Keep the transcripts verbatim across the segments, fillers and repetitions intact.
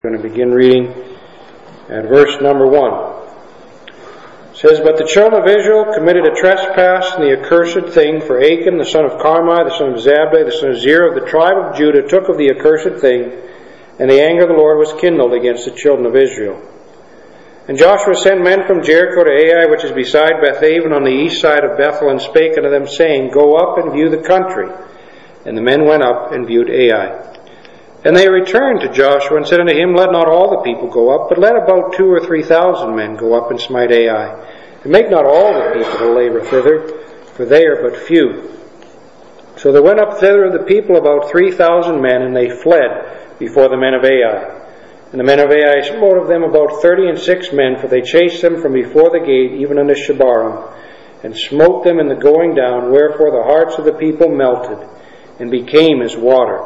We're going to begin reading at verse number one. It says, But the children of Israel committed a trespass and the accursed thing, for Achan, the son of Carmi, the son of Zabdi, the son of Zerah, of the tribe of Judah, took of the accursed thing, and the anger of the Lord was kindled against the children of Israel. And Joshua sent men from Jericho to Ai, which is beside Bethaven on the east side of Bethel, and spake unto them, saying, Go up and view the country. And the men went up and viewed Ai. And they returned to Joshua and said unto him, Let not all the people go up, but let about two or three thousand men go up and smite Ai. And make not all the people to labor thither, for they are but few. So there went up thither of the people about three thousand men, and they fled before the men of Ai. And the men of Ai smote of them about thirty and six men, for they chased them from before the gate, even unto Shebarim, and smote them in the going down, wherefore the hearts of the people melted, and became as water.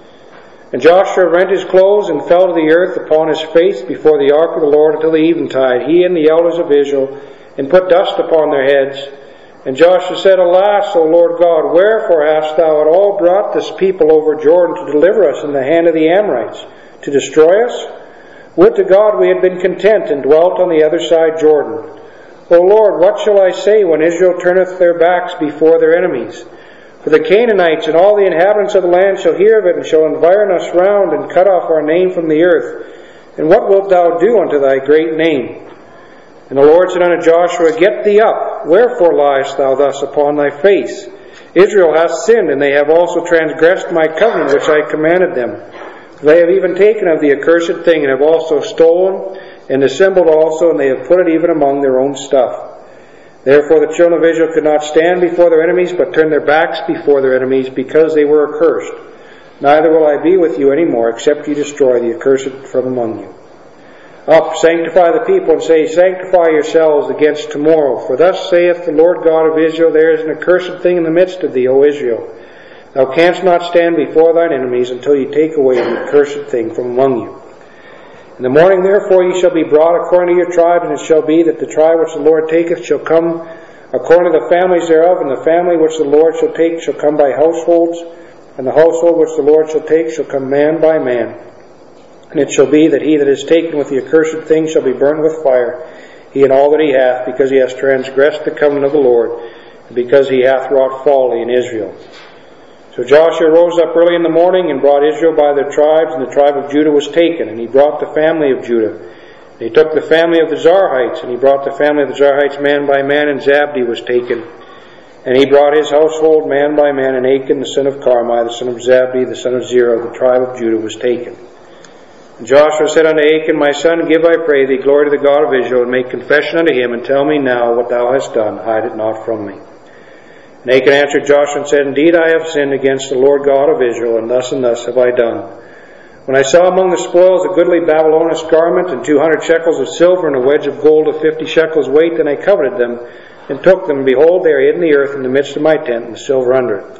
And Joshua rent his clothes and fell to the earth upon his face before the ark of the Lord until the eventide, he and the elders of Israel, and put dust upon their heads. And Joshua said, Alas, O Lord God, wherefore hast thou at all brought this people over Jordan to deliver us in the hand of the Amorites, to destroy us? Would to God we had been content and dwelt on the other side Jordan. O Lord, what shall I say when Israel turneth their backs before their enemies? For the Canaanites and all the inhabitants of the land shall hear of it, and shall environ us round, and cut off our name from the earth. And what wilt thou do unto thy great name? And the Lord said unto Joshua, Get thee up, wherefore liest thou thus upon thy face? Israel hath sinned, and they have also transgressed my covenant which I commanded them. For they have even taken of the accursed thing, and have also stolen, and dissembled also, and they have put it even among their own stuff. Therefore the children of Israel could not stand before their enemies, but turned their backs before their enemies, because they were accursed. Neither will I be with you any more, except you destroy the accursed from among you. Up, sanctify the people, and say, Sanctify yourselves against tomorrow. For thus saith the Lord God of Israel, There is an accursed thing in the midst of thee, O Israel. Thou canst not stand before thine enemies, until you take away the accursed thing from among you. In the morning, therefore, ye shall be brought according to your tribes, and it shall be that the tribe which the Lord taketh shall come according to the families thereof, and the family which the Lord shall take shall come by households, and the household which the Lord shall take shall come man by man. And it shall be that he that is taken with the accursed thing shall be burnt with fire, he and all that he hath, because he hath transgressed the covenant of the Lord, and because he hath wrought folly in Israel. So Joshua rose up early in the morning and brought Israel by their tribes, and the tribe of Judah was taken, and he brought the family of Judah. And he took the family of the Zarhites, and he brought the family of the Zarhites man by man, and Zabdi was taken. And he brought his household man by man, and Achan the son of Carmi, the son of Zabdi, the son of Zerah, of the tribe of Judah was taken. And Joshua said unto Achan, My son, give, I pray thee, glory to the God of Israel, and make confession unto him, and tell me now what thou hast done, hide it not from me. And Achan answered Joshua and said, Indeed I have sinned against the Lord God of Israel, and thus and thus have I done. When I saw among the spoils a goodly Babylonish garment, and two hundred shekels of silver, and a wedge of gold of fifty shekels weight, then I coveted them, and took them, and behold, they are hid in the earth in the midst of my tent, and the silver under it.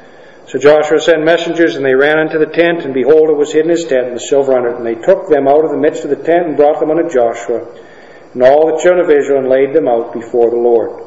So Joshua sent messengers, and they ran unto the tent, and behold, it was hid in his tent, and the silver under it. And they took them out of the midst of the tent, and brought them unto Joshua, and all the children of Israel, and laid them out before the Lord.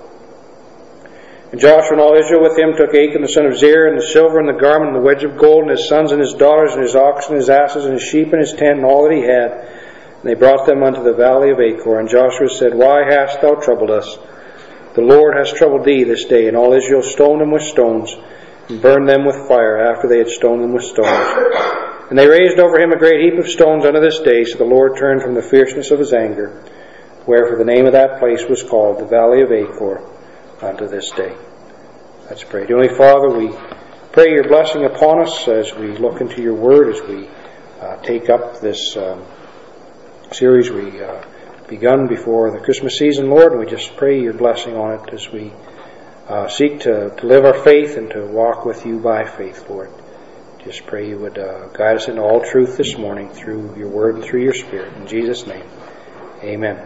And Joshua and all Israel with him took Achan the son of Zerah, and the silver, and the garment, and the wedge of gold, and his sons, and his daughters, and his oxen, and his asses, and his sheep, and his tent, and all that he had. And they brought them unto the valley of Achor. And Joshua said, Why hast thou troubled us? The Lord has troubled thee this day. And all Israel stoned them with stones, and burned them with fire, after they had stoned them with stones. And they raised over him a great heap of stones unto this day, so the Lord turned from the fierceness of his anger. Wherefore the name of that place was called the Valley of Achor unto this day. Let's pray. Heavenly Father, we pray your blessing upon us as we look into your word, as we uh, take up this um, series we uh, begun before the Christmas season, Lord, and we just pray your blessing on it as we uh, seek to, to live our faith and to walk with you by faith, Lord. Just pray you would uh, guide us into all truth this morning through your word and through your Spirit. In Jesus' name, amen.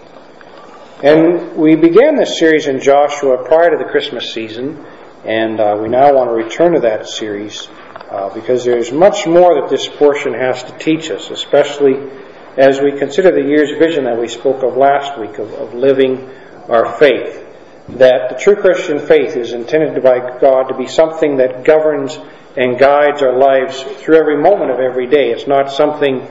And we began this series in Joshua prior to the Christmas season, and uh, we now want to return to that series uh, because there's much more that this portion has to teach us, especially as we consider the year's vision that we spoke of last week of, of living our faith. That the true Christian faith is intended by God to be something that governs and guides our lives through every moment of every day. It's not something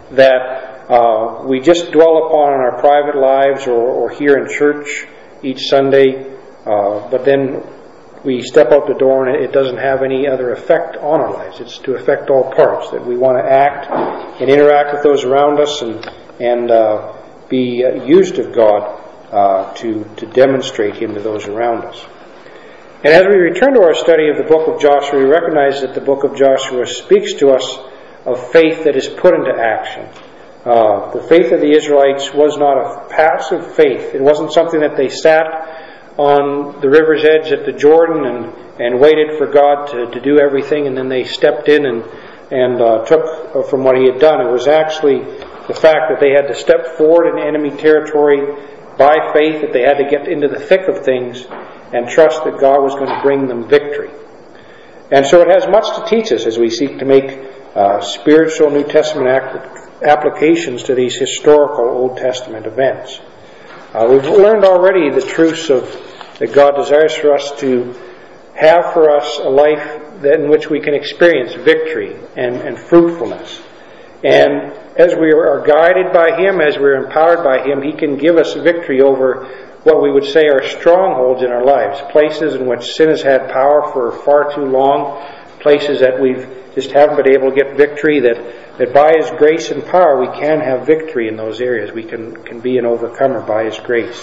that uh, we just dwell upon in our private lives or, or here in church each Sunday, uh, but then we step out the door and it doesn't have any other effect on our lives. It's to affect all parts, that we want to act and interact with those around us and, and uh, be uh, used of God uh, to, to demonstrate Him to those around us. And as we return to our study of the book of Joshua, we recognize that the book of Joshua speaks to us of faith that is put into action. Uh, the faith of the Israelites was not a passive faith. It wasn't something that they sat on the river's edge at the Jordan and, and waited for God to, to do everything, and then they stepped in and, and uh, took from what He had done. It was actually the fact that they had to step forward in enemy territory by faith, that they had to get into the thick of things and trust that God was going to bring them victory. And so it has much to teach us as we seek to make uh, spiritual New Testament applications to these historical Old Testament events. Uh, we've learned already the truths of that God desires for us to have for us a life that in which we can experience victory and, and fruitfulness. And as we are guided by Him, as we're empowered by Him, He can give us victory over what we would say are strongholds in our lives, places in which sin has had power for far too long, places that we've just haven't been able to get victory, that, that by His grace and power we can have victory in those areas. We can, can be an overcomer by His grace.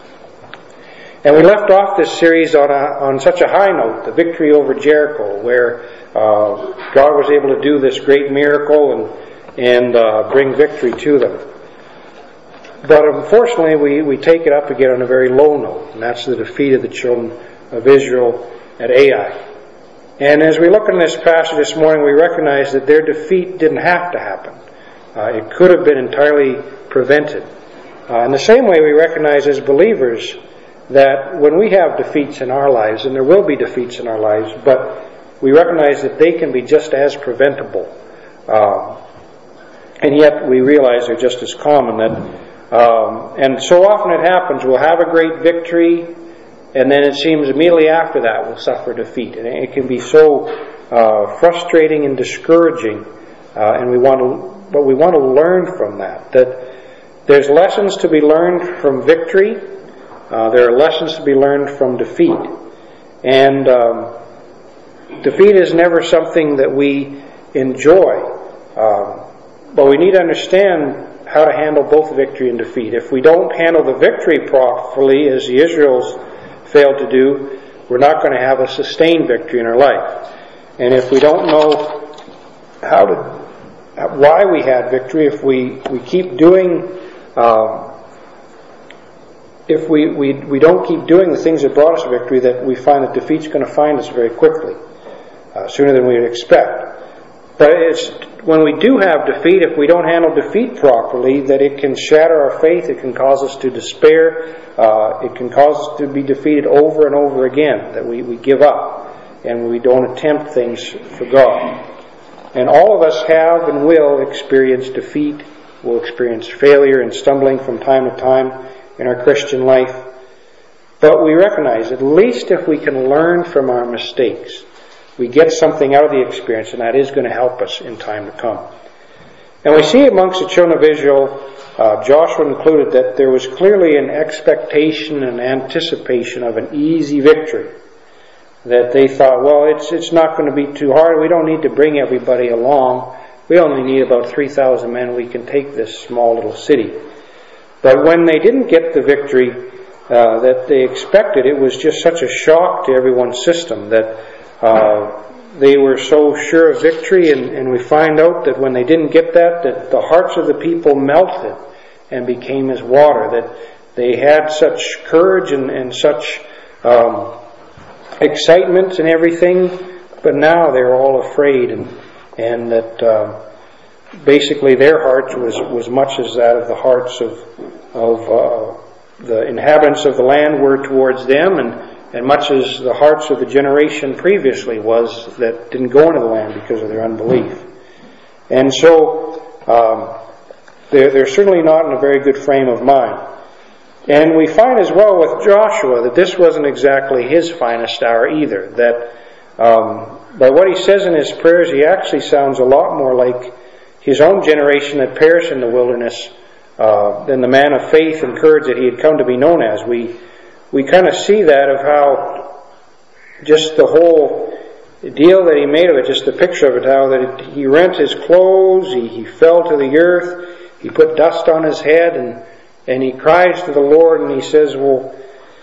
And we left off this series on a, on such a high note, the victory over Jericho, where uh, God was able to do this great miracle and, and uh, bring victory to them. But unfortunately, we, we take it up again on a very low note, and that's the defeat of the children of Israel at Ai. And as we look in this passage this morning, we recognize that their defeat didn't have to happen. Uh, it could have been entirely prevented. Uh, in the same way, we recognize as believers that when we have defeats in our lives, and there will be defeats in our lives, but we recognize that they can be just as preventable. Uh, and yet we realize they're just as common. That, um, and so often it happens, we'll have a great victory, and then it seems immediately after that we'll suffer defeat. And it can be so uh, frustrating and discouraging, uh, and we want to, but we want to learn from that. That there's lessons to be learned from victory. Uh, there are lessons to be learned from defeat. And um, defeat is never something that we enjoy. Um, but we need to understand how to handle both victory and defeat. If we don't handle the victory properly, as the Israels failed to do, we're not going to have a sustained victory in our life. And if we don't know how to, why we had victory, if we, we keep doing uh, If we, we, we don't keep doing the things that brought us victory, that we find that defeat's going to find us very quickly, uh, sooner than we would expect. But it's when we do have defeat, if we don't handle defeat properly, that it can shatter our faith, it can cause us to despair, uh, it can cause us to be defeated over and over again, that we, we give up and we don't attempt things for God. And all of us have and will experience defeat, will experience failure and stumbling from time to time in our Christian life. But we recognize, at least if we can learn from our mistakes, we get something out of the experience, and that is going to help us in time to come. And we see amongst the children of Israel, uh, Joshua included, that there was clearly an expectation and anticipation of an easy victory. That they thought, well, it's it's not going to be too hard. We don't need to bring everybody along. We only need about three thousand men. We can take this small little city. But when they didn't get the victory uh, that they expected, it was just such a shock to everyone's system that uh, they were so sure of victory, and, and we find out that when they didn't get that, that the hearts of the people melted and became as water, that they had such courage and, and such um, excitement and everything, but now they're all afraid, and, and that uh, basically their hearts was, was much as that of the hearts of, of uh, the inhabitants of the land were towards them, and And much as the hearts of the generation previously was that didn't go into the land because of their unbelief. And so um, they're, they're certainly not in a very good frame of mind. And we find as well with Joshua that this wasn't exactly his finest hour either. That um, by what he says in his prayers, he actually sounds a lot more like his own generation that perished in the wilderness uh, than the man of faith and courage that he had come to be known as. We we kind of see that of how just the whole deal that he made of it, just the picture of it, how that it, he rent his clothes, he, he fell to the earth, he put dust on his head, and and he cries to the Lord, and he says, well,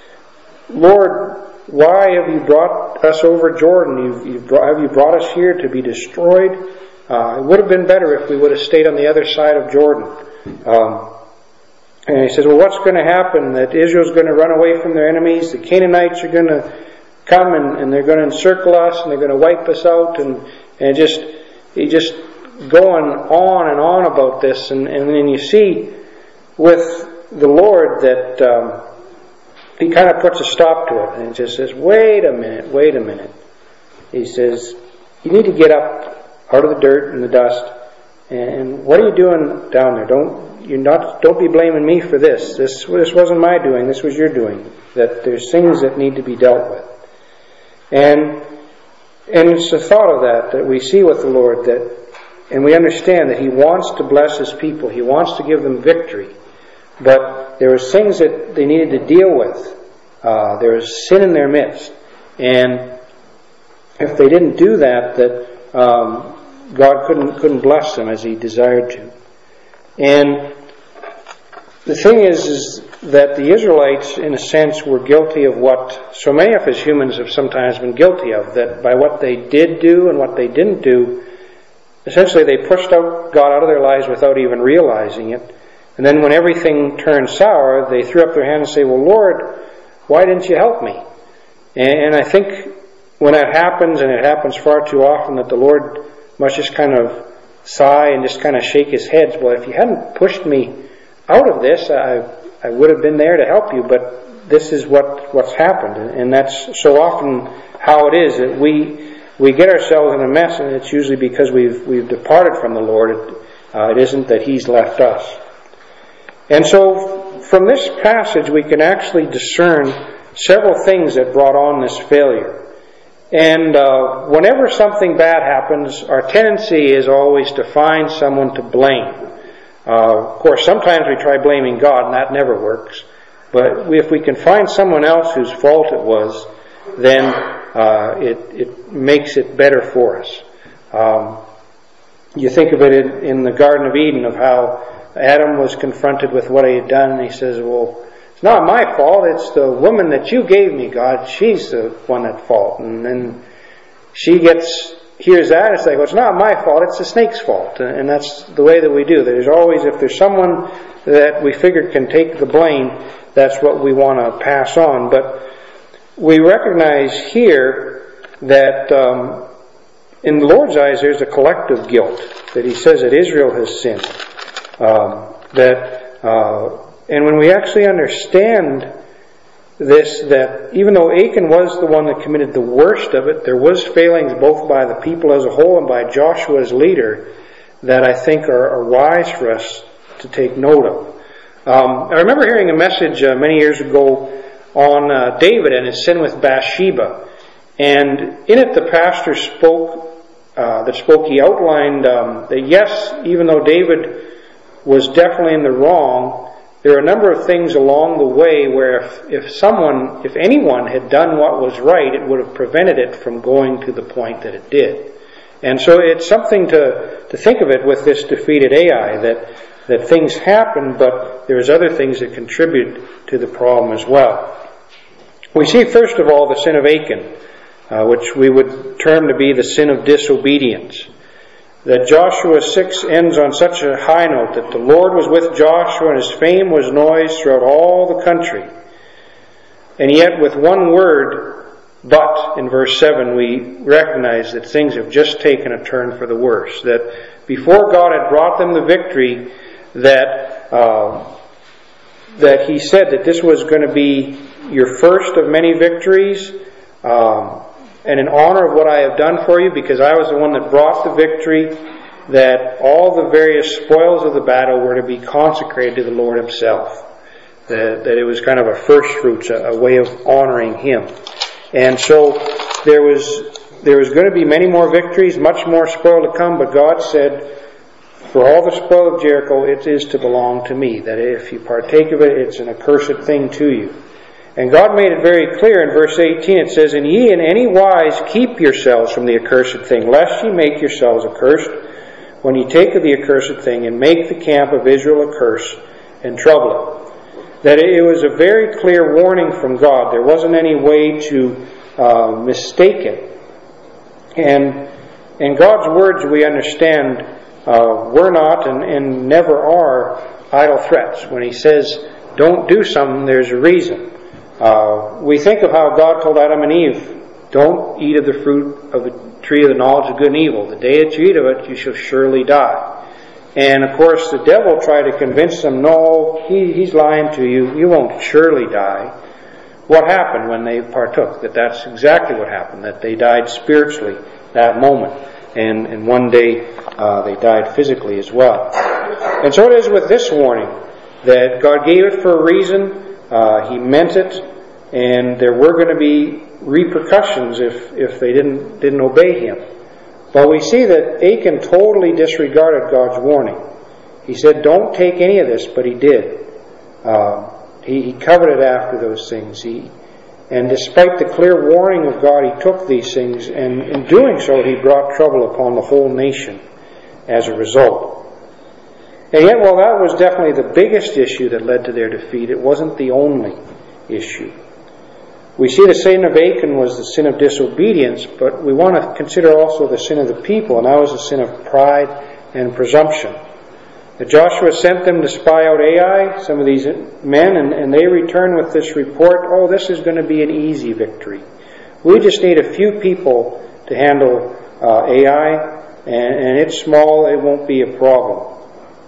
Lord, why have you brought us over Jordan? You've, you've brought, have you brought us here to be destroyed? Uh, it would have been better if we would have stayed on the other side of Jordan. Um, and he says, well, what's going to happen? That Israel's going to run away from their enemies. The Canaanites are going to come and, and they're going to encircle us and they're going to wipe us out. And, and just he just going on and on about this. And, and then you see with the Lord that um, he kind of puts a stop to it. And he just says, wait a minute, wait a minute. He says, you need to get up out of the dirt and the dust. And what are you doing down there? Don't you not? Don't be blaming me for this. This this wasn't my doing. This was your doing. That there's things that need to be dealt with. And and it's the thought of that that we see with the Lord, that, and we understand that He wants to bless His people. He wants to give them victory. But there was things that they needed to deal with. Uh, there was sin in their midst, and if they didn't do that, that um, God couldn't couldn't bless them as He desired to. And the thing is, is that the Israelites, in a sense, were guilty of what so many of us humans have sometimes been guilty of. That by what they did do and what they didn't do, essentially they pushed out God out of their lives without even realizing it. And then when everything turned sour, they threw up their hands and say, well, Lord, why didn't you help me? And, and I think when that happens, and it happens far too often, that the Lord must just kind of sigh and just kind of shake His head. Well, if you hadn't pushed me out of this, I I would have been there to help you, but this is what, what's happened. And that's so often how it is, that we we get ourselves in a mess, and it's usually because we've we've departed from the Lord. It, uh, it isn't that He's left us. And so from this passage we can actually discern several things that brought on this failure. And uh, whenever something bad happens, our tendency is always to find someone to blame. Uh, of course, sometimes we try blaming God, and that never works. But we, if we can find someone else whose fault it was, then uh, it, it makes it better for us. Um, you think of it in, in the Garden of Eden, of how Adam was confronted with what he had done, and he says, well, it's not my fault, it's the woman that you gave me, God. She's the one at fault. And then she gets, hears that, it's like, well, it's not my fault, it's the snake's fault. And that's the way that we do. There's always, if there's someone that we figure can take the blame, that's what we want to pass on. But we recognize here that um, in the Lord's eyes there's a collective guilt, that He says that Israel has sinned. Um, that uh, and when we actually understand this, that even though Achan was the one that committed the worst of it, there was failings both by the people as a whole and by Joshua as leader that I think are, are wise for us to take note of. Um, I remember hearing a message uh, many years ago on uh, David and his sin with Bathsheba, and in it the pastor spoke uh, that spoke. He outlined um, that yes, even though David was definitely in the wrong, there are a number of things along the way where if, if someone, if anyone had done what was right, it would have prevented it from going to the point that it did. And so it's something to, to think of it with this defeated Ai, that, that things happen, but there's other things that contribute to the problem as well. We see first of all the sin of Achan, uh, which we would term to be the sin of disobedience. That Joshua six ends on such a high note, that the Lord was with Joshua and his fame was noised throughout all the country. And yet with one word, but, in verse seven, we recognize that things have just taken a turn for the worse. That before God had brought them the victory, that uh, that He said that this was going to be your first of many victories, um, and in honor of what I have done for you, because I was the one that brought the victory, that all the various spoils of the battle were to be consecrated to the Lord Himself. That, that it was kind of a first fruits, a, a way of honoring Him. And so there was there was going to be many more victories, much more spoil to come, but God said, For all the spoil of Jericho, it is to belong to me. That if you partake of it, it's an accursed thing to you. And God made it very clear in verse eighteen. It says, And ye in any wise keep yourselves from the accursed thing, lest ye make yourselves accursed, when ye take of the accursed thing, and make the camp of Israel a curse, and trouble it. That it was a very clear warning from God. There wasn't any way to uh, mistake it. And in God's words, we understand, uh, we're not and, and never are idle threats. When He says, don't do something, there's a reason. Uh, we think of how God told Adam and Eve, don't eat of the fruit of the tree of the knowledge of good and evil. The day that you eat of it, you shall surely die. And of course, the devil tried to convince them, no, he, he's lying to you. You won't surely die. What happened when they partook? That that's exactly what happened. That they died spiritually that moment. And, and one day uh, they died physically as well. And so it is with this warning. That God gave it for a reason. Uh, he meant it. And there were going to be repercussions if, if they didn't didn't obey Him. But we see that Achan totally disregarded God's warning. He said, don't take any of this, but he did. Uh, he, he coveted after those things. He, and despite the clear warning of God, he took these things, and in doing so, he brought trouble upon the whole nation as a result. And yet, while that was definitely the biggest issue that led to their defeat, it wasn't the only issue. We see the sin of Achan was the sin of disobedience, but we want to consider also the sin of the people, and that was the sin of pride and presumption. That Joshua sent them to spy out Ai, some of these men, and, and they returned with this report, oh, this is going to be an easy victory. We just need a few people to handle uh, Ai, and, and it's small, it won't be a problem.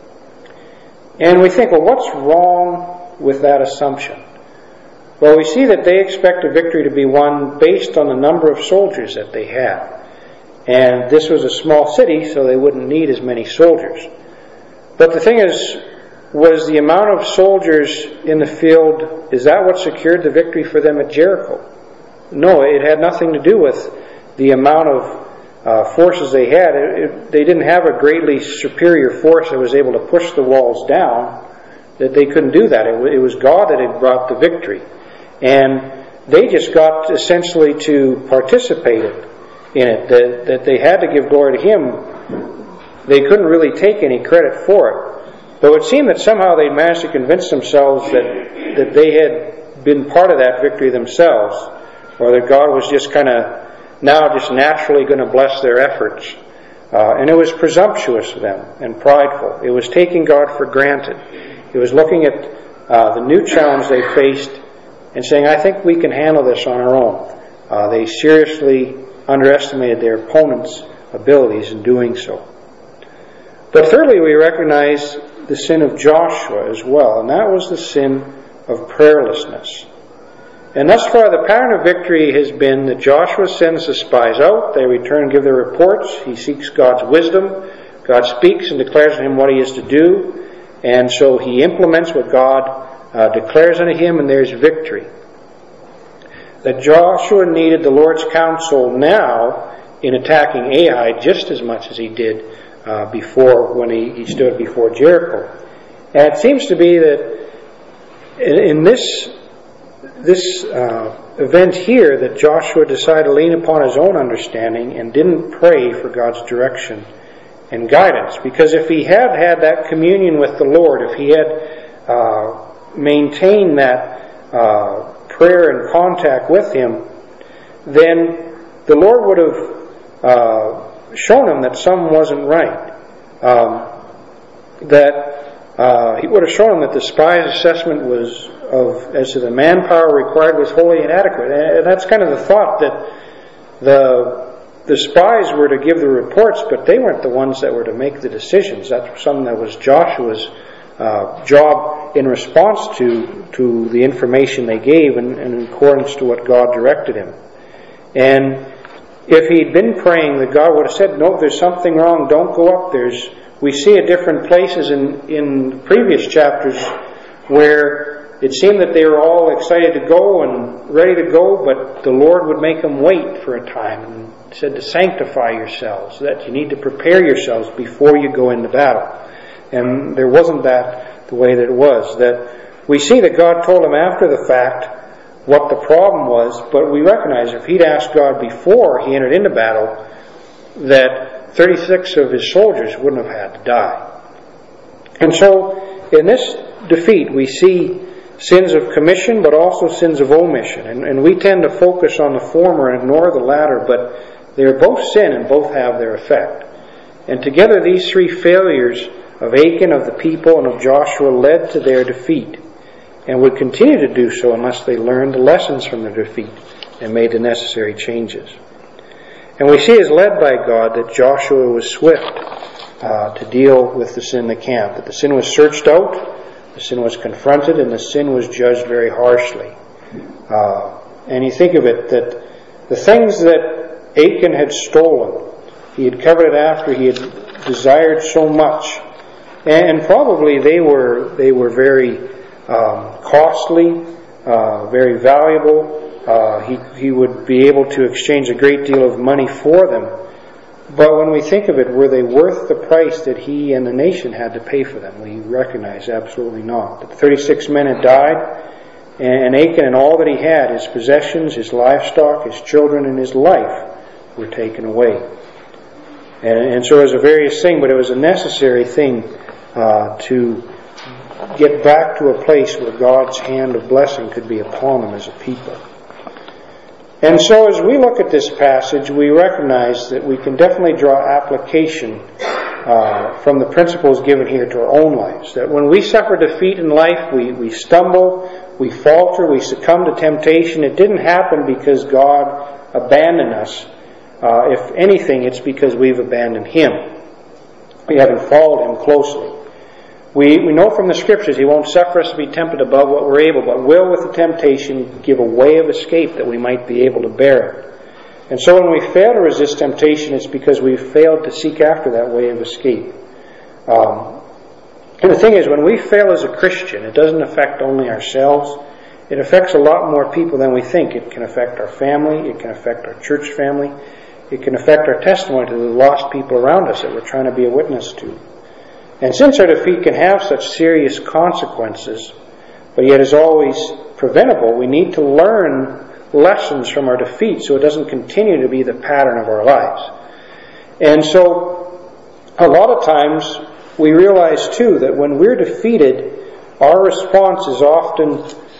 And we think, well, what's wrong with that assumption? Well, we see that they expect a victory to be won based on the number of soldiers that they had. And this was a small city, so they wouldn't need as many soldiers. But the thing is, was the amount of soldiers in the field, is that what secured the victory for them at Jericho? No, it had nothing to do with the amount of uh, forces they had. It, it, they didn't have a greatly superior force that was able to push the walls down, that they couldn't do that. It, it was God that had brought the victory. And they just got essentially to participate in it, that, that they had to give glory to Him. They couldn't really take any credit for it. But it seemed that somehow they managed to convince themselves that, that they had been part of that victory themselves, or that God was just kind of now just naturally going to bless their efforts. Uh, and it was presumptuous of them and prideful. It was taking God for granted. It was looking at uh, the new challenge they faced and saying, I think we can handle this on our own. Uh, they seriously underestimated their opponent's abilities in doing so. But thirdly, we recognize the sin of Joshua as well, and that was the sin of prayerlessness. And thus far, the pattern of victory has been that Joshua sends the spies out, they return and give their reports, he seeks God's wisdom, God speaks and declares to him what he is to do, and so he implements what God Uh, declares unto him, and there's victory. That Joshua needed the Lord's counsel now in attacking Ai just as much as he did uh, before when he, he stood before Jericho. And it seems to be that in, in this this uh, event here that Joshua decided to lean upon his own understanding and didn't pray for God's direction and guidance. Because if he had had that communion with the Lord, if he had uh, maintain that uh, prayer and contact with Him, then the Lord would have uh, shown him that something wasn't right. Um, that uh, He would have shown him that the spy's assessment was of as to the manpower required was wholly inadequate. And that's kind of the thought, that the the spies were to give the reports, but they weren't the ones that were to make the decisions. That's something that was Joshua's Uh, job in response to to the information they gave and, and in accordance to what God directed him. And if he'd been praying, that God would have said, no, there's something wrong, don't go up. There's we see at different places in, in previous chapters where it seemed that they were all excited to go and ready to go, but the Lord would make them wait for a time and said to sanctify yourselves, that you need to prepare yourselves before you go into battle. And there wasn't that the way that it was. That we see that God told him after the fact what the problem was, but we recognize if he'd asked God before he entered into battle, that thirty-six of his soldiers wouldn't have had to die. And so in this defeat we see sins of commission but also sins of omission. And, and we tend to focus on the former and ignore the latter, but they are both sin and both have their effect. And together these three failures of Achan, of the people, and of Joshua led to their defeat, and would continue to do so unless they learned the lessons from their defeat and made the necessary changes. And we see as led by God that Joshua was swift uh, to deal with the sin in the camp, that the sin was searched out, the sin was confronted, and the sin was judged very harshly. Uh, and you think of it, that the things that Achan had stolen, he had covered it after he had desired so much, and probably they were they were very um, costly, uh, very valuable. Uh, he he would be able to exchange a great deal of money for them. But when we think of it, were they worth the price that he and the nation had to pay for them? We recognize absolutely not. The thirty-six men had died, and Achan and all that he had, his possessions, his livestock, his children, and his life were taken away. And, and so it was a various thing, but it was a necessary thing uh, to get back to a place where God's hand of blessing could be upon them as a people. And so as we look at this passage, we recognize that we can definitely draw application uh, from the principles given here to our own lives. That when we suffer defeat in life, we, we stumble, we falter, we succumb to temptation. It didn't happen because God abandoned us. Uh, if anything, it's because we've abandoned Him. We haven't followed Him closely. We, we know from the Scriptures He won't suffer us to be tempted above what we're able, but will with the temptation give a way of escape that we might be able to bear it. And so when we fail to resist temptation, it's because we've failed to seek after that way of escape. Um, and the thing is, when we fail as a Christian, it doesn't affect only ourselves. It affects a lot more people than we think. It can affect our family. It can affect our church family. It can affect our testimony to the lost people around us that we're trying to be a witness to. And since our defeat can have such serious consequences, but yet is always preventable, we need to learn lessons from our defeat so it doesn't continue to be the pattern of our lives. And so, a lot of times, we realize too that when we're defeated, our response is often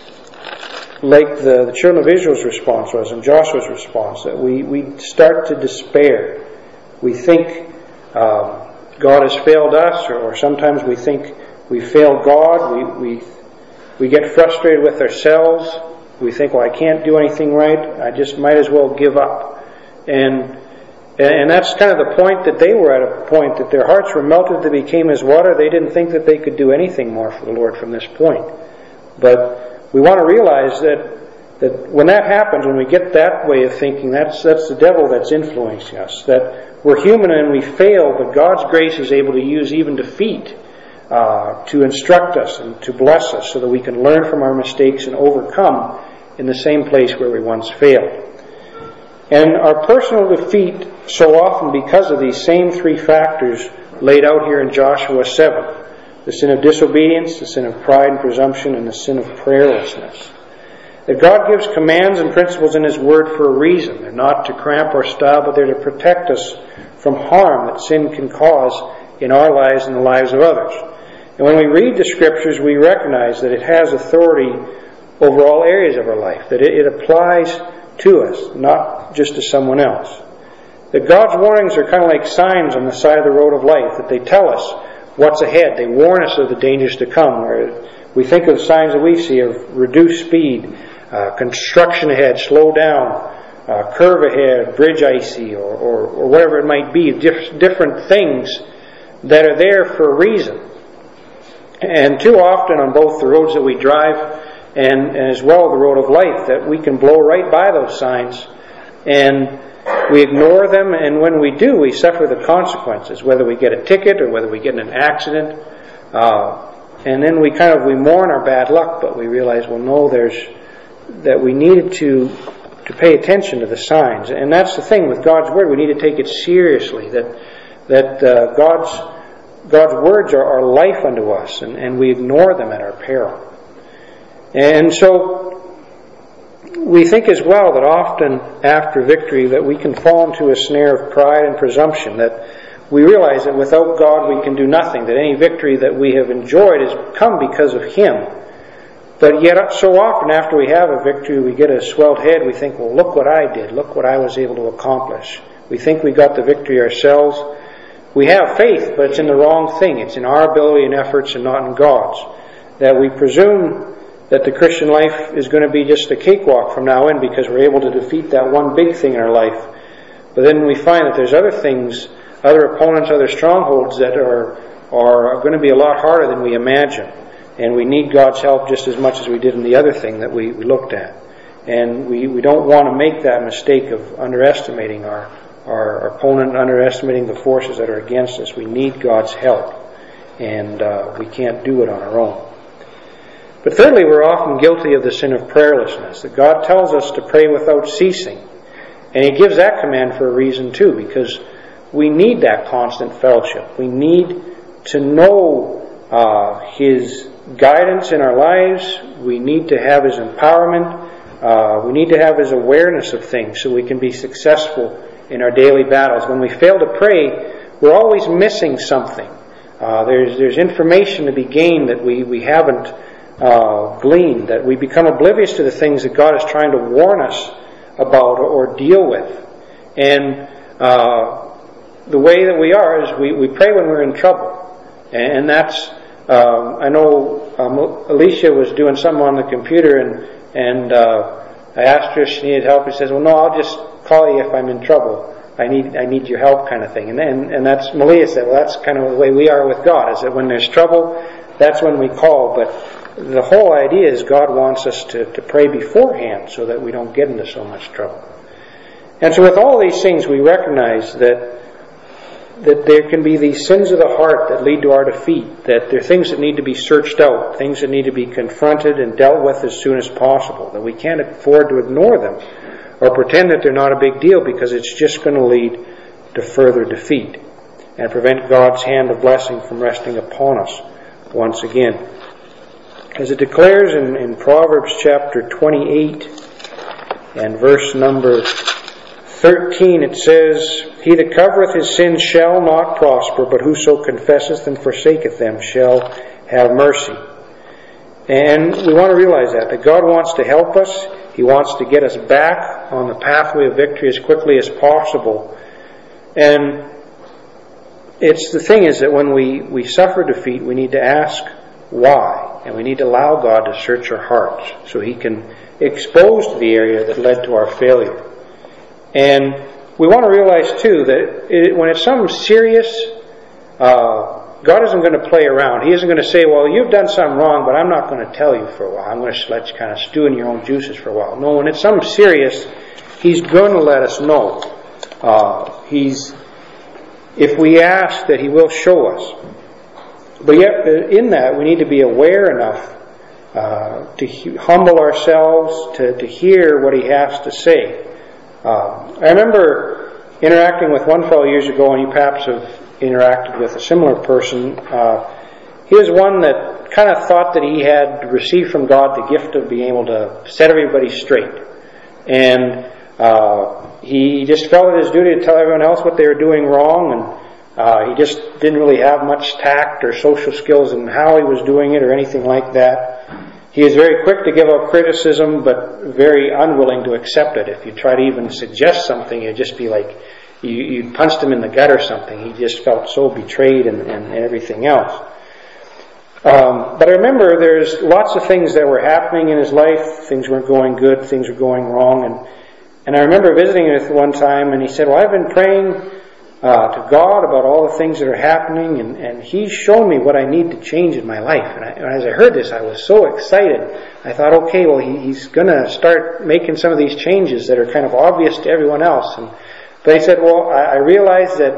like the, the children of Israel's response was and Joshua's response, that we, we start to despair. We think um, God has failed us, or, or sometimes we think we failed God. We, we we get frustrated with ourselves. We think, well, I can't do anything right. I just might as well give up. And and that's kind of the point that they were at, a point that their hearts were melted, they became as water. They didn't think that they could do anything more for the Lord from this point. But we want to realize that that when that happens, when we get that way of thinking, that's that's the devil that's influencing us. That we're human and we fail, but God's grace is able to use even defeat uh, to instruct us and to bless us so that we can learn from our mistakes and overcome in the same place where we once failed. And our personal defeat so often because of these same three factors laid out here in Joshua seven. The sin of disobedience, the sin of pride and presumption, and the sin of prayerlessness. That God gives commands and principles in His Word for a reason. They're not to cramp our style, but they're to protect us from harm that sin can cause in our lives and the lives of others. And when we read the Scriptures, we recognize that it has authority over all areas of our life. That it, it applies to us, not just to someone else. That God's warnings are kind of like signs on the side of the road of life, that they tell us what's ahead. They warn us of the dangers to come. Where we think of signs that we see of reduced speed, uh, construction ahead, slow down, uh, curve ahead, bridge icy, or, or, or whatever it might be, diff- different things that are there for a reason. And too often on both the roads that we drive and, and as well the road of life, that we can blow right by those signs and we ignore them, and when we do, we suffer the consequences, whether we get a ticket or whether we get in an accident. Uh, and then we kind of, we mourn our bad luck, but we realize, well, no, there's, that we needed to, to pay attention to the signs. And that's the thing with God's Word. We need to take it seriously, that, that uh, God's, God's words are, are life unto us, and, and we ignore them at our peril. And so, we think as well that often after victory that we can fall into a snare of pride and presumption, that we realize that without God we can do nothing, that any victory that we have enjoyed has come because of Him. But yet so often after we have a victory, we get a swelled head, we think, well, look what I did, look what I was able to accomplish. We think we got the victory ourselves. We have faith, but it's in the wrong thing. It's in our ability and efforts and not in God's. That we presume that the Christian life is going to be just a cakewalk from now in because we're able to defeat that one big thing in our life. But then we find that there's other things, other opponents, other strongholds that are, are going to be a lot harder than we imagine. And we need God's help just as much as we did in the other thing that we, we looked at. And we, we don't want to make that mistake of underestimating our, our opponent, underestimating the forces that are against us. We need God's help. And uh, we can't do it on our own. But thirdly, we're often guilty of the sin of prayerlessness, that God tells us to pray without ceasing. And He gives that command for a reason too, because we need that constant fellowship. We need to know uh, His guidance in our lives. We need to have His empowerment. Uh, we need to have His awareness of things so we can be successful in our daily battles. When we fail to pray, we're always missing something. Uh, there's, there's information to be gained that we, we haven't Uh, gleaned, that we become oblivious to the things that God is trying to warn us about or, or deal with. And uh, the way that we are is we, we pray when we're in trouble. And that's, um, I know um, Alicia was doing something on the computer and, and uh, I asked her if she needed help. She says, well, no, I'll just call you if I'm in trouble. I need I need your help kind of thing. And then, and that's, Malia said, well, that's kind of the way we are with God, is that when there's trouble, that's when we call. But the whole idea is God wants us to, to pray beforehand so that we don't get into so much trouble. And so with all these things, we recognize that that there can be these sins of the heart that lead to our defeat, that there are things that need to be searched out, things that need to be confronted and dealt with as soon as possible, that we can't afford to ignore them or pretend that they're not a big deal because it's just going to lead to further defeat and prevent God's hand of blessing from resting upon us once again. As it declares in, in Proverbs chapter twenty-eight and verse number thirteen, it says, He that covereth his sins shall not prosper, but whoso confesseth and forsaketh them shall have mercy. And we want to realize that, that God wants to help us. He wants to get us back on the pathway of victory as quickly as possible. And it's the thing is that when we, we suffer defeat, we need to ask why. And we need to allow God to search our hearts so He can expose the area that led to our failure. And we want to realize too that it, when it's something serious, uh, God isn't going to play around. He isn't going to say, well, you've done something wrong, but I'm not going to tell you for a while. I'm going to let you kind of stew in your own juices for a while. No, when it's something serious, He's going to let us know. Uh, he's, if we ask, that He will show us. But yet, in that, we need to be aware enough uh, to he- humble ourselves, to, to hear what He has to say. Uh, I remember interacting with one fellow years ago, and you perhaps have interacted with a similar person. Uh, he was one that kind of thought that he had received from God the gift of being able to set everybody straight. And uh, he just felt it his duty to tell everyone else what they were doing wrong, and Uh, he just didn't really have much tact or social skills in how he was doing it or anything like that. He is very quick to give out criticism, but very unwilling to accept it. If you try to even suggest something, it'd just be like you, you punched him in the gut or something. He just felt so betrayed and, and everything else. Um, but I remember there's lots of things that were happening in his life. Things weren't going good. Things were going wrong. And, and I remember visiting him one time, and he said, well, I've been praying Uh, to God about all the things that are happening, and, and He's shown me what I need to change in my life. And, I, and as I heard this, I was so excited. I thought, okay, well, he, He's going to start making some of these changes that are kind of obvious to everyone else. And, but he said, well, I, I realized that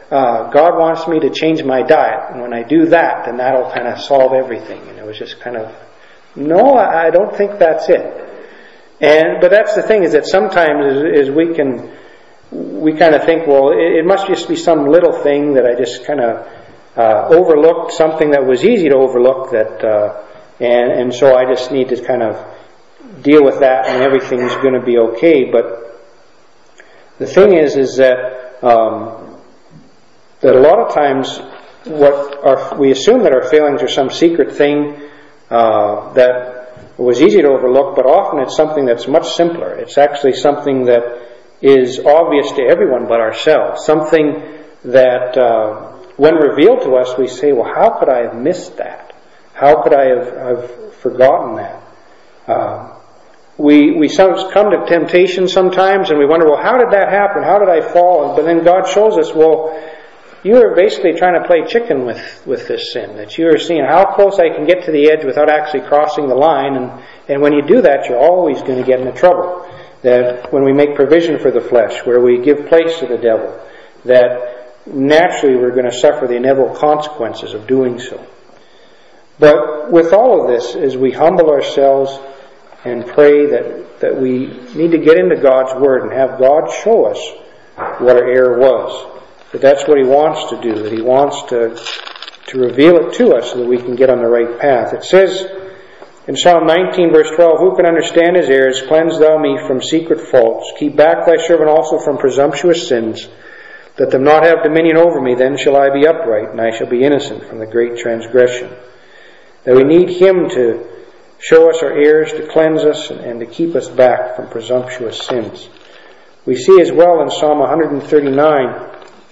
uh, God wants me to change my diet. And when I do that, then that'll kind of solve everything. And it was just kind of, no, I don't think that's it. And but that's the thing, is that sometimes is, is we can we kind of think, well, it, it must just be some little thing that I just kind of uh, overlooked, something that was easy to overlook, that uh, and and so I just need to kind of deal with that, and everything's going to be okay. But the thing is, is that um, that a lot of times, what our, we assume that our failings are some secret thing uh, that was easy to overlook, but often it's something that's much simpler. It's actually something that is obvious to everyone but ourselves. Something that, uh, when revealed to us, we say, well, how could I have missed that? How could I have, have forgotten that? Uh, we we sometimes come to temptation sometimes, and we wonder, well, how did that happen? How did I fall? But then God shows us, well, you are basically trying to play chicken with, with this sin, that you are seeing how close I can get to the edge without actually crossing the line, and, and when you do that, you're always going to get into trouble. That when we make provision for the flesh, where we give place to the devil, that naturally we're going to suffer the inevitable consequences of doing so. But with all of this, as we humble ourselves and pray that, that we need to get into God's Word and have God show us what our error was. That that's what He wants to do, that He wants to to reveal it to us so that we can get on the right path. It says in Psalm nineteen, verse twelve, who can understand his errors? Cleanse thou me from secret faults. Keep back thy servant also from presumptuous sins. Let them not have dominion over me. Then shall I be upright, and I shall be innocent from the great transgression. That we need Him to show us our errors, to cleanse us, and, and to keep us back from presumptuous sins. We see as well in Psalm one thirty-nine,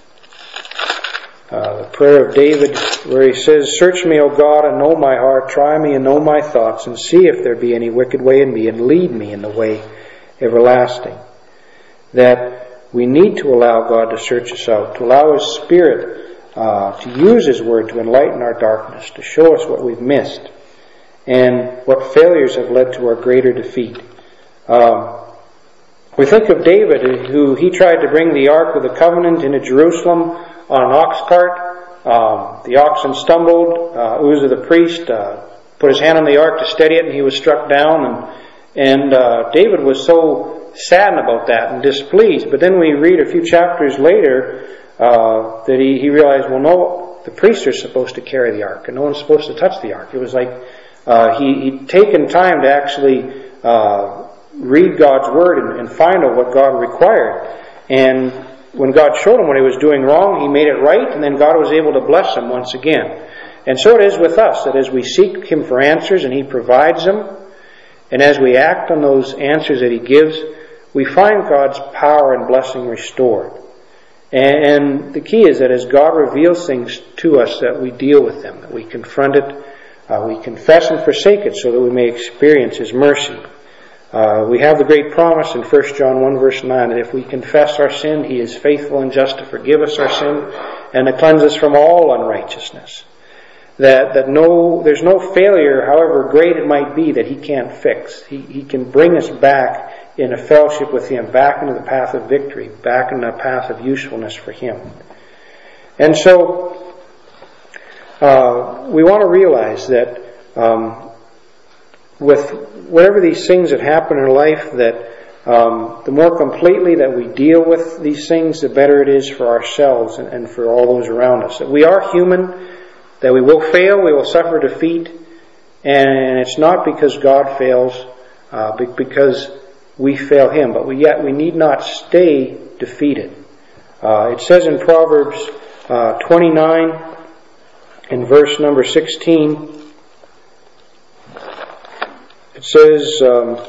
Uh, the prayer of David, where he says, search me, O God, and know my heart. Try me and know my thoughts, and see if there be any wicked way in me, and lead me in the way everlasting. That we need to allow God to search us out, to allow His Spirit uh, to use His Word to enlighten our darkness, to show us what we've missed, and what failures have led to our greater defeat. Um, we think of David, who he tried to bring the Ark of the Covenant into Jerusalem on an ox cart. Um, the oxen stumbled. Uh, Uzzah the priest uh, put his hand on the ark to steady it, and he was struck down. And, and uh, David was so saddened about that and displeased. But then we read a few chapters later uh, that he, he realized, well, no, the priests are supposed to carry the ark, and no one's supposed to touch the ark. It was like uh, he, he'd taken time to actually uh, read God's Word and, and find out what God required. And when God showed him what he was doing wrong, he made it right, and then God was able to bless him once again. And so it is with us, that as we seek Him for answers and He provides them, and as we act on those answers that He gives, we find God's power and blessing restored. And, and the key is that as God reveals things to us, that we deal with them, that we confront it, uh, we confess and forsake it, so that we may experience His mercy. Uh, we have the great promise in First John one verse nine that if we confess our sin, He is faithful and just to forgive us our sin and to cleanse us from all unrighteousness. That that no, there's no failure, however great it might be, that He can't fix. He, he can bring us back in a fellowship with Him, back into the path of victory, back into the path of usefulness for Him. And so uh, we want to realize that um, with whatever these things that happen in our life, that um, the more completely that we deal with these things, the better it is for ourselves and, and for all those around us. That we are human, that we will fail, we will suffer defeat, and it's not because God fails, uh, but because we fail Him. But we, yet we need not stay defeated. Uh, it says in Proverbs uh, twenty-nine, in verse number sixteen, it says, um,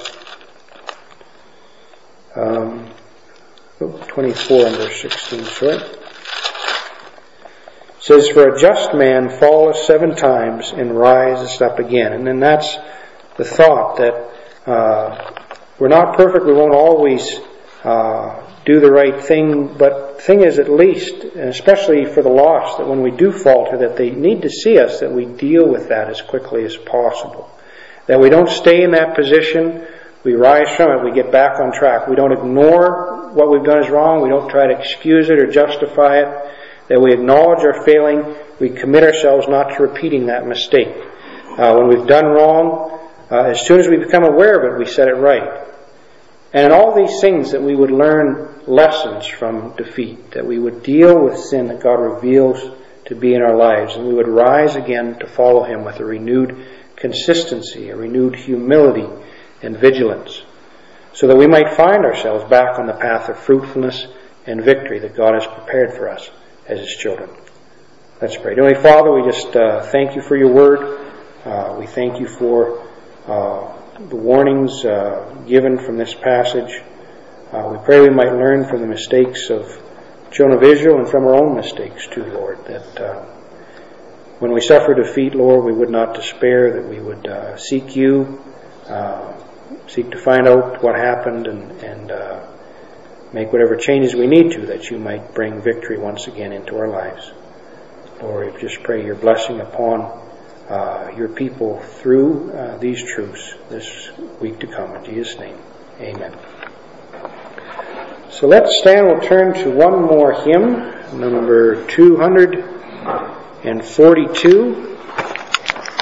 um, oh, twenty-four and verse sixteen, sorry. It says, for a just man falleth seven times and riseth up again. And then that's the thought, that uh, we're not perfect, we won't always uh, do the right thing, but the thing is, at least, and especially for the lost, that when we do falter, that they need to see us, that we deal with that as quickly as possible. That we don't stay in that position, we rise from it, we get back on track. We don't ignore what we've done is wrong, we don't try to excuse it or justify it. that we acknowledge our failing, we commit ourselves not to repeating that mistake. Uh, when we've done wrong, uh, as soon as we become aware of it, we set it right. And in all these things, that we would learn lessons from defeat, that we would deal with sin that God reveals to be in our lives, and we would rise again to follow Him with a renewed consistency, a renewed humility and vigilance, so that we might find ourselves back on the path of fruitfulness and victory that God has prepared for us as His children. Let's pray. Heavenly Father, we just uh, thank You for Your word. Uh, we thank You for uh, the warnings uh, given from this passage. Uh, we pray we might learn from the mistakes of the children of Israel and from our own mistakes too, Lord, that uh, when we suffer defeat, Lord, we would not despair, that we would uh, seek You, uh, seek to find out what happened and, and uh, make whatever changes we need to, that You might bring victory once again into our lives. Lord, we just pray Your blessing upon uh, Your people through uh, these truths this week to come. In Jesus' name, amen. So let's stand. We'll turn to one more hymn, number two hundred forty-two.